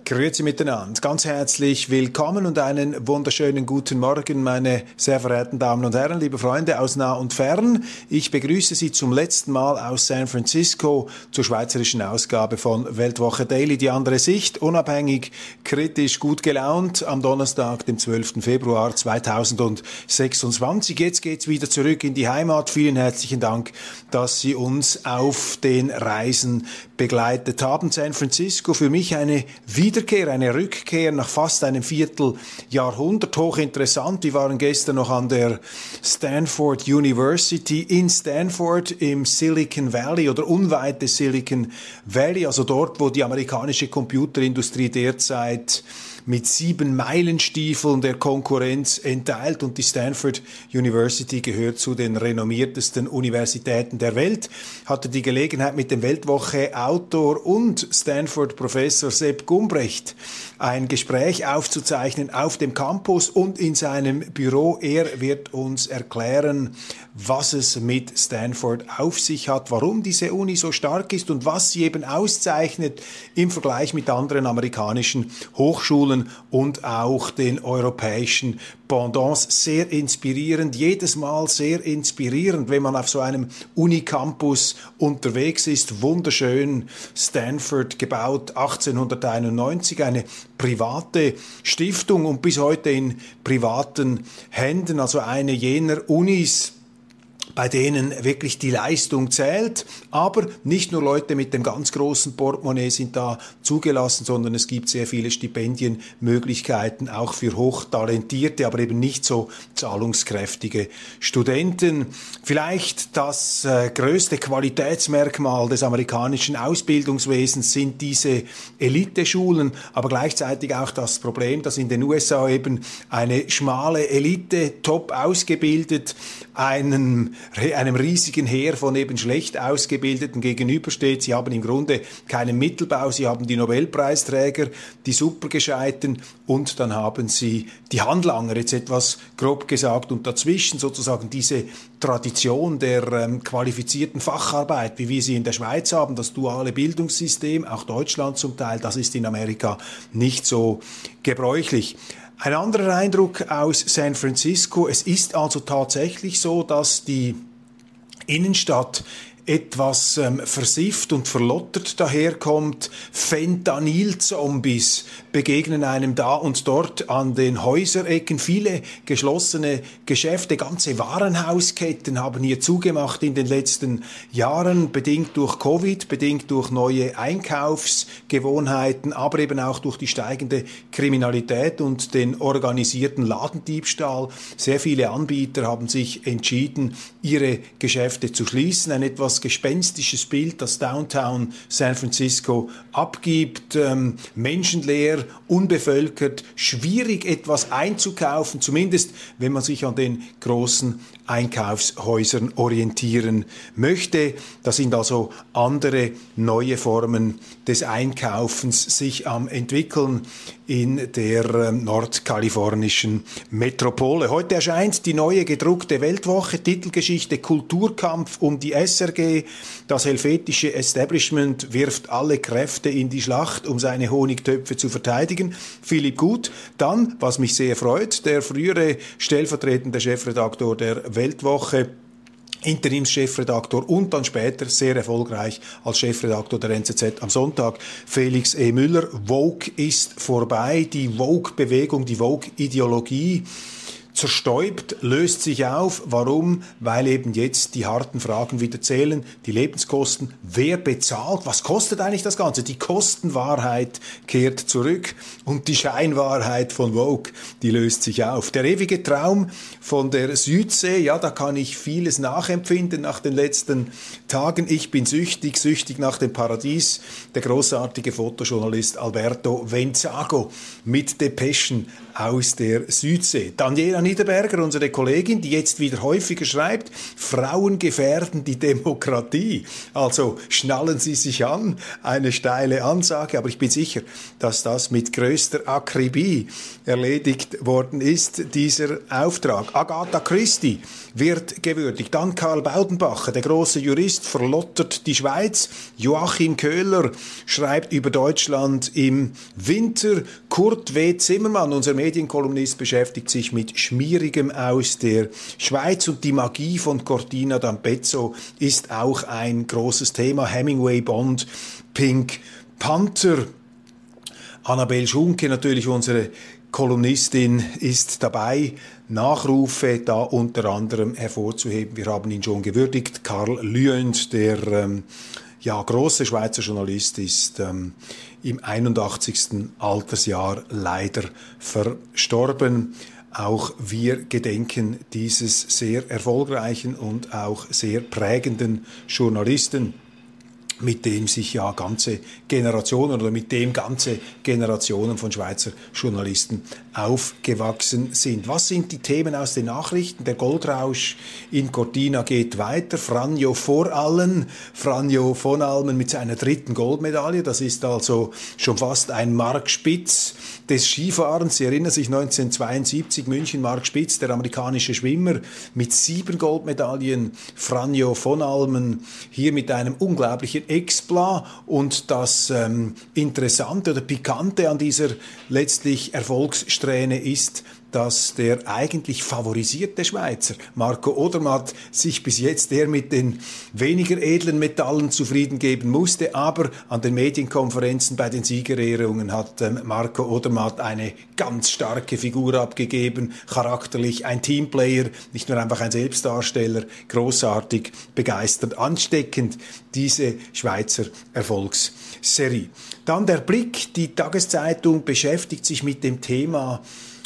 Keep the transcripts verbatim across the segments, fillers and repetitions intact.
Grüezi miteinander. Ganz herzlich willkommen und einen wunderschönen guten Morgen, meine sehr verehrten Damen und Herren, liebe Freunde aus nah und fern. Ich begrüße Sie zum letzten Mal aus San Francisco zur schweizerischen Ausgabe von Weltwoche Daily. Die andere Sicht, unabhängig, kritisch, gut gelaunt, am Donnerstag, dem zwölften Februar zweitausendsechsundzwanzig. Jetzt geht's wieder zurück in die Heimat. Vielen herzlichen Dank, dass Sie uns auf den Reisen begleitet haben. San Francisco, für mich eine Wiederkehr, eine Rückkehr nach fast einem Vierteljahrhundert. Hochinteressant. Wir waren gestern noch an der Stanford University in Stanford im Silicon Valley oder unweit des Silicon Valley, also dort, wo die amerikanische Computerindustrie derzeit mit sieben Meilenstiefeln der Konkurrenz entteilt, und die Stanford University gehört zu den renommiertesten Universitäten der Welt. Hatte die Gelegenheit, mit dem Weltwoche-Autor und Stanford-Professor Sepp Gumbrecht ein Gespräch aufzuzeichnen auf dem Campus und in seinem Büro. Er wird uns erklären, was es mit Stanford auf sich hat, warum diese Uni so stark ist und was sie eben auszeichnet im Vergleich mit anderen amerikanischen Hochschulen und auch den europäischen Pendants. Sehr inspirierend, jedes Mal sehr inspirierend, wenn man auf so einem Unicampus unterwegs ist. Wunderschön, Stanford gebaut achtzehnhunderteinundneunzig, eine private Stiftung und bis heute in privaten Händen, also eine jener Unis, bei denen wirklich die Leistung zählt. Aber nicht nur Leute mit dem ganz großen Portemonnaie sind da zugelassen, sondern es gibt sehr viele Stipendienmöglichkeiten auch für hochtalentierte, aber eben nicht so zahlungskräftige Studenten. Vielleicht das äh, größte Qualitätsmerkmal des amerikanischen Ausbildungswesens sind diese Eliteschulen, aber gleichzeitig auch das Problem, dass in den U S A eben eine schmale Elite, top ausgebildet, einen einem riesigen Heer von eben schlecht Ausgebildeten gegenübersteht. Sie haben im Grunde keinen Mittelbau, sie haben die Nobelpreisträger, die Supergescheiten, und dann haben sie die Handlanger, jetzt etwas grob gesagt, und dazwischen sozusagen diese Tradition der ähm, qualifizierten Facharbeit, wie wir sie in der Schweiz haben, das duale Bildungssystem, auch Deutschland zum Teil, das ist in Amerika nicht so gebräuchlich. Ein anderer Eindruck aus San Francisco: Es ist also tatsächlich so, dass die Innenstadt etwas ähm, versifft und verlottert daherkommt. Fentanyl-Zombies begegnen einem da und dort an den Häuserecken. Viele geschlossene Geschäfte, ganze Warenhausketten haben hier zugemacht in den letzten Jahren, bedingt durch Covid, bedingt durch neue Einkaufsgewohnheiten, aber eben auch durch die steigende Kriminalität und den organisierten Ladendiebstahl. Sehr viele Anbieter haben sich entschieden, ihre Geschäfte zu schließen. Ein etwas gespenstisches Bild, das Downtown San Francisco abgibt, ähm, menschenleer, unbevölkert, schwierig etwas einzukaufen, zumindest wenn man sich an den großen Einkaufshäusern orientieren möchte. Da sind also andere neue Formen des Einkaufens sich am entwickeln in der äh, nordkalifornischen Metropole. Heute erscheint die neue gedruckte Weltwoche, Titelgeschichte Kulturkampf um die S R G. Das helvetische Establishment wirft alle Kräfte in die Schlacht, um seine Honigtöpfe zu verteidigen. Philipp Gut. Dann, was mich sehr freut, der frühere stellvertretende Chefredaktor der Weltwoche, Interimschefredaktor und dann später sehr erfolgreich als Chefredaktor der N Z Z am Sonntag, Felix E. Müller. Woke ist vorbei. Die Woke-Bewegung, die Woke-Ideologie zerstäubt, löst sich auf. Warum? Weil eben jetzt die harten Fragen wieder zählen. Die Lebenskosten. Wer bezahlt? Was kostet eigentlich das Ganze? Die Kostenwahrheit kehrt zurück und die Scheinwahrheit von Woke, die löst sich auf. Der ewige Traum von der Südsee, ja, da kann ich vieles nachempfinden nach den letzten Tagen. Ich bin süchtig, süchtig nach dem Paradies. Der großartige Fotojournalist Alberto Venzago mit Depeschen aus der Südsee. Daniela Niederberger, unsere Kollegin, die jetzt wieder häufiger schreibt, Frauen gefährden die Demokratie. Also schnallen Sie sich an, eine steile Ansage, aber ich bin sicher, dass das mit größter Akribie erledigt worden ist, dieser Auftrag. Agatha Christie wird gewürdigt. Dann Karl Baudenbacher, der große Jurist, verlottert die Schweiz. Joachim Köhler schreibt über Deutschland im Winter. Kurt W. Zimmermann, unser Medienkolumnist, beschäftigt sich mit Schmierigem aus der Schweiz. Und die Magie von Cortina d'Ampezzo ist auch ein großes Thema. Hemingway, Bond, Pink Panther. Annabel Schunke, natürlich unsere Kolumnistin, ist dabei. Nachrufe da unter anderem hervorzuheben. Wir haben ihn schon gewürdigt. Karl Lüend, der ähm, ja, große Schweizer Journalist, ist ähm, im einundachtzigsten Altersjahr leider verstorben. Auch wir gedenken dieses sehr erfolgreichen und auch sehr prägenden Journalisten, mit dem sich ja ganze Generationen oder mit dem ganze Generationen von Schweizer Journalisten aufgewachsen sind. Was sind die Themen aus den Nachrichten? Der Goldrausch in Cortina geht weiter. Franjo vor allen, Franjo von Almen mit seiner dritten Goldmedaille. Das ist also schon fast ein Mark Spitz des Skifahrens. Sie erinnern sich neunzehnhundertzweiundsiebzig, München, Mark Spitz, der amerikanische Schwimmer mit sieben Goldmedaillen. Franjo von Almen hier mit einem unglaublichen Exploit. Und das ähm, Interessante oder Pikante an dieser letztlich Erfolgssträhne ist, dass der eigentlich favorisierte Schweizer Marco Odermatt sich bis jetzt eher mit den weniger edlen Metallen zufrieden geben musste, aber an den Medienkonferenzen bei den Siegerehrungen hat ähm, Marco Odermatt eine ganz starke Figur abgegeben, charakterlich ein Teamplayer, nicht nur einfach ein Selbstdarsteller, großartig, begeistert, ansteckend, diese Schweizer Erfolgsserie. Dann der Blick, die Tageszeitung beschäftigt sich mit dem Thema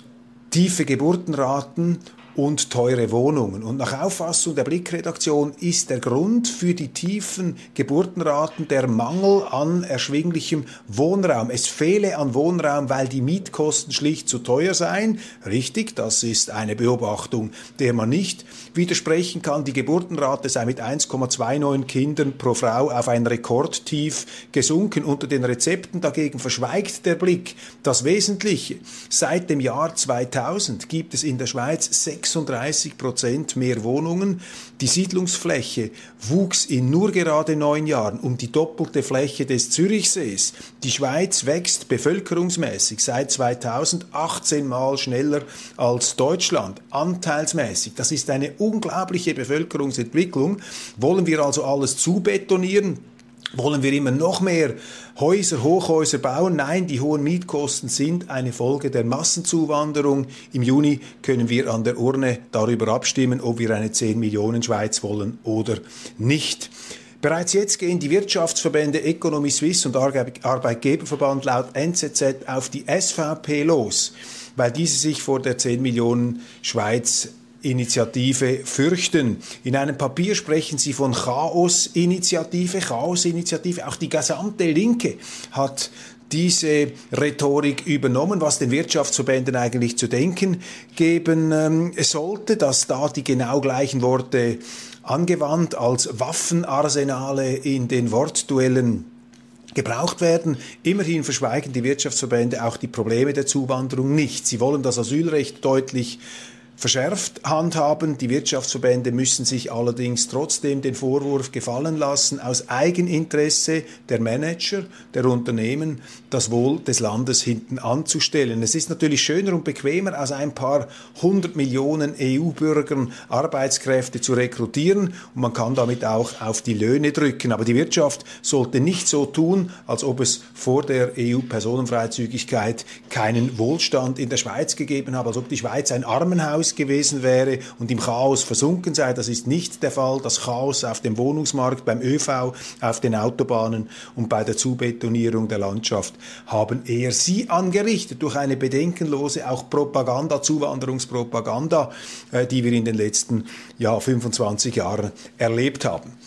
tiefe Geburtenraten und teure Wohnungen. Und nach Auffassung der Blickredaktion ist der Grund für die tiefen Geburtenraten der Mangel an erschwinglichem Wohnraum. Es fehle an Wohnraum, weil die Mietkosten schlicht zu teuer seien. Richtig, das ist eine Beobachtung, der man nicht widersprechen kann. Die Geburtenrate sei mit eins Komma neunundzwanzig Kindern pro Frau auf ein Rekordtief gesunken. Unter den Rezepten dagegen verschweigt der Blick das Wesentliche. Seit dem Jahr zweitausend gibt es in der Schweiz sechsunddreißig Prozent mehr Wohnungen. Die Siedlungsfläche wuchs in nur gerade neun Jahren um die doppelte Fläche des Zürichsees. Die Schweiz wächst bevölkerungsmäßig seit zweitausend achtzehn Mal schneller als Deutschland, anteilsmäßig. Das ist eine unglaubliche Bevölkerungsentwicklung. Wollen wir also alles zubetonieren? Wollen wir immer noch mehr Häuser, Hochhäuser bauen? Nein, die hohen Mietkosten sind eine Folge der Massenzuwanderung. Im Juni können wir an der Urne darüber abstimmen, ob wir eine zehn Millionen Schweiz wollen oder nicht. Bereits jetzt gehen die Wirtschaftsverbände Economy Suisse und Arbeitgeberverband laut N Z Z auf die S V P los, weil diese sich vor der zehn Millionen Schweiz Initiative fürchten. In einem Papier sprechen sie von Chaos-Initiative, Chaos-Initiative. Auch die gesamte Linke hat diese Rhetorik übernommen, was den Wirtschaftsverbänden eigentlich zu denken geben ähm, sollte, dass da die genau gleichen Worte angewandt als Waffenarsenale in den Wortduellen gebraucht werden. Immerhin verschweigen die Wirtschaftsverbände auch die Probleme der Zuwanderung nicht. Sie wollen das Asylrecht deutlich verschärft handhaben. Die Wirtschaftsverbände müssen sich allerdings trotzdem den Vorwurf gefallen lassen, aus Eigeninteresse der Manager, der Unternehmen, das Wohl des Landes hinten anzustellen. Es ist natürlich schöner und bequemer, aus ein paar hundert Millionen E U-Bürgern Arbeitskräfte zu rekrutieren und man kann damit auch auf die Löhne drücken. Aber die Wirtschaft sollte nicht so tun, als ob es vor der E U-Personenfreizügigkeit keinen Wohlstand in der Schweiz gegeben habe, als ob die Schweiz ein Armenhaus gewesen wäre und im Chaos versunken sei. Das ist nicht der Fall. Das Chaos auf dem Wohnungsmarkt, beim ÖV, auf den Autobahnen und bei der Zubetonierung der Landschaft haben eher Sie angerichtet durch eine bedenkenlose auch Propaganda, Zuwanderungspropaganda, äh, die wir in den letzten ja, fünfundzwanzig Jahren erlebt haben.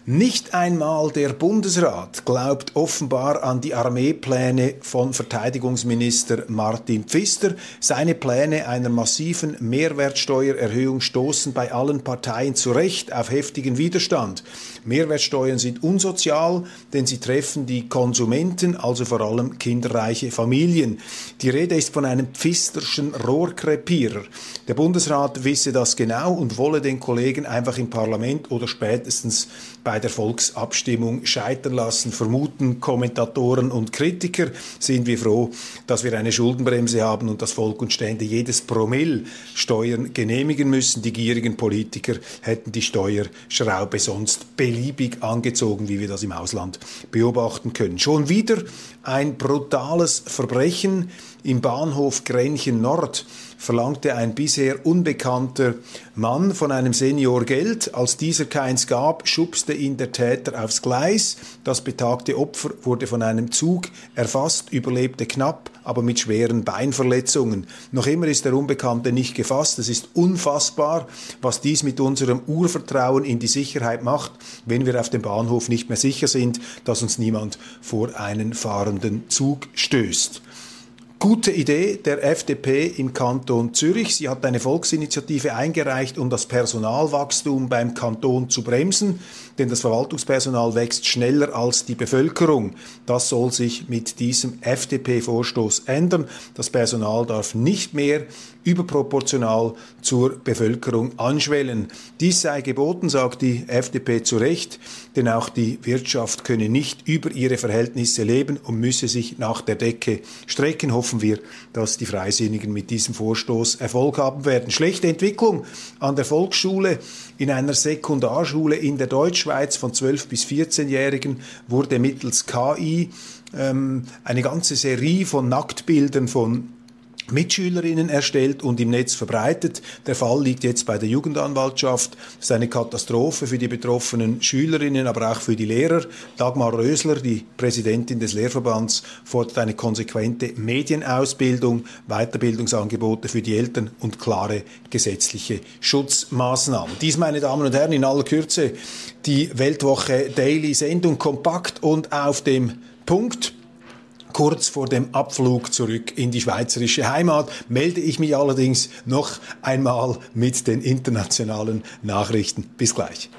Nicht einmal der Bundesrat glaubt offenbar an die Armeepläne von Verteidigungsminister Martin Pfister. Seine Pläne einer massiven Mehrwertsteuererhöhung stoßen bei allen Parteien zu Recht auf heftigen Widerstand. Mehrwertsteuern sind unsozial, denn sie treffen die Konsumenten, also vor allem kinderreiche Familien. Die Rede ist von einem Pfisterschen Rohrkrepierer. Der Bundesrat wisse das genau und wolle den Kollegen einfach im Parlament oder spätestens bei der Volksabstimmung scheitern lassen, vermuten Kommentatoren und Kritiker. Sind wir froh, dass wir eine Schuldenbremse haben und das Volk und Stände jedes Promille Steuern genehmigen müssen. Die gierigen Politiker hätten die Steuerschraube sonst beliebig angezogen, wie wir das im Ausland beobachten können. Schon wieder ein brutales Verbrechen. Im Bahnhof Grenchen Nord verlangte ein bisher unbekannter Mann von einem Senior Geld. Als dieser keins gab, schubste ihn der Täter aufs Gleis. Das betagte Opfer wurde von einem Zug erfasst, überlebte knapp, aber mit schweren Beinverletzungen. Noch immer ist der Unbekannte nicht gefasst. Es ist unfassbar, was dies mit unserem Urvertrauen in die Sicherheit macht, wenn wir auf dem Bahnhof nicht mehr sicher sind, dass uns niemand vor einen fahrenden Zug stößt. Gute Idee der F D P im Kanton Zürich. Sie hat eine Volksinitiative eingereicht, um das Personalwachstum beim Kanton zu bremsen, denn das Verwaltungspersonal wächst schneller als die Bevölkerung. Das soll sich mit diesem F D P-Vorstoß ändern. Das Personal darf nicht mehr überproportional zur Bevölkerung anschwellen. Dies sei geboten, sagt die F D P zu Recht, denn auch die Wirtschaft könne nicht über ihre Verhältnisse leben und müsse sich nach der Decke strecken. Hoffen wir, dass die Freisinnigen mit diesem Vorstoß Erfolg haben werden. Schlechte Entwicklung an der Volksschule. In einer Sekundarschule in der Deutschschweiz von zwölf- bis vierzehnjährigen wurde mittels K I ähm, eine ganze Serie von Nacktbildern von Mitschülerinnen erstellt und im Netz verbreitet. Der Fall liegt jetzt bei der Jugendanwaltschaft. Das ist eine Katastrophe für die betroffenen Schülerinnen, aber auch für die Lehrer. Dagmar Rösler, die Präsidentin des Lehrverbands, fordert eine konsequente Medienausbildung, Weiterbildungsangebote für die Eltern und klare gesetzliche Schutzmaßnahmen. Dies, meine Damen und Herren, in aller Kürze die Weltwoche Daily Sendung, kompakt und auf dem Punkt. Kurz vor dem Abflug zurück in die schweizerische Heimat melde ich mich allerdings noch einmal mit den internationalen Nachrichten. Bis gleich.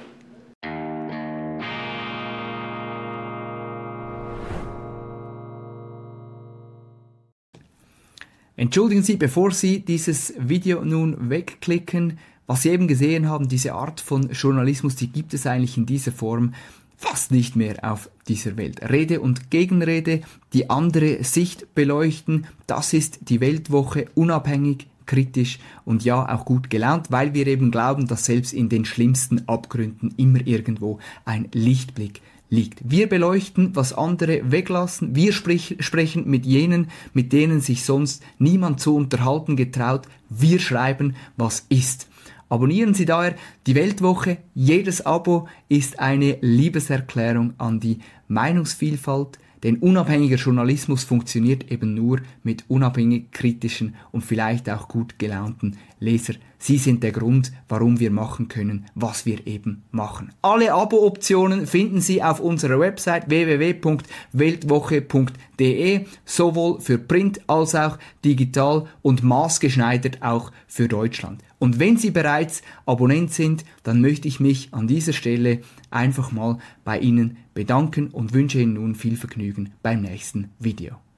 Entschuldigen Sie, bevor Sie dieses Video nun wegklicken, was Sie eben gesehen haben, diese Art von Journalismus, die gibt es eigentlich in dieser Form fast nicht mehr auf dieser Welt. Rede und Gegenrede, die andere Sicht beleuchten, das ist die Weltwoche, unabhängig, kritisch und ja auch gut gelaunt, weil wir eben glauben, dass selbst in den schlimmsten Abgründen immer irgendwo ein Lichtblick liegt. Wir beleuchten, was andere weglassen, wir sprich, sprechen mit jenen, mit denen sich sonst niemand zu unterhalten getraut, wir schreiben, was ist. Abonnieren Sie daher die Weltwoche. Jedes Abo ist eine Liebeserklärung an die Meinungsvielfalt, denn unabhängiger Journalismus funktioniert eben nur mit unabhängig kritischen und vielleicht auch gut gelaunten Leser. Sie sind der Grund, warum wir machen können, was wir eben machen. Alle Abo-Optionen finden Sie auf unserer Website w w w punkt weltwoche punkt d e, sowohl für Print als auch digital und maßgeschneidert auch für Deutschland. Und wenn Sie bereits Abonnent sind, dann möchte ich mich an dieser Stelle einfach mal bei Ihnen bedanken und wünsche Ihnen nun viel Vergnügen beim nächsten Video.